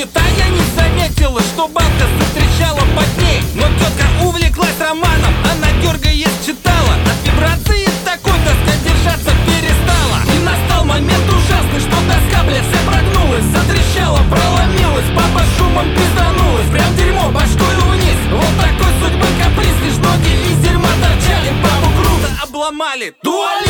Читая, не заметила, что балка затрещала под ней. Но тетка увлеклась романом, она дергаясь читала. От вибрации такой доска держаться перестала. И настал момент ужасный, что доска, бля, вся прогнулась, затрещала, проломилась, папа шумом пизданулась. Прям дерьмо башкой вниз. Вот такой судьбы каприз, лишь ноги из дерьма торчали. Папу круто обломали. Дуаль!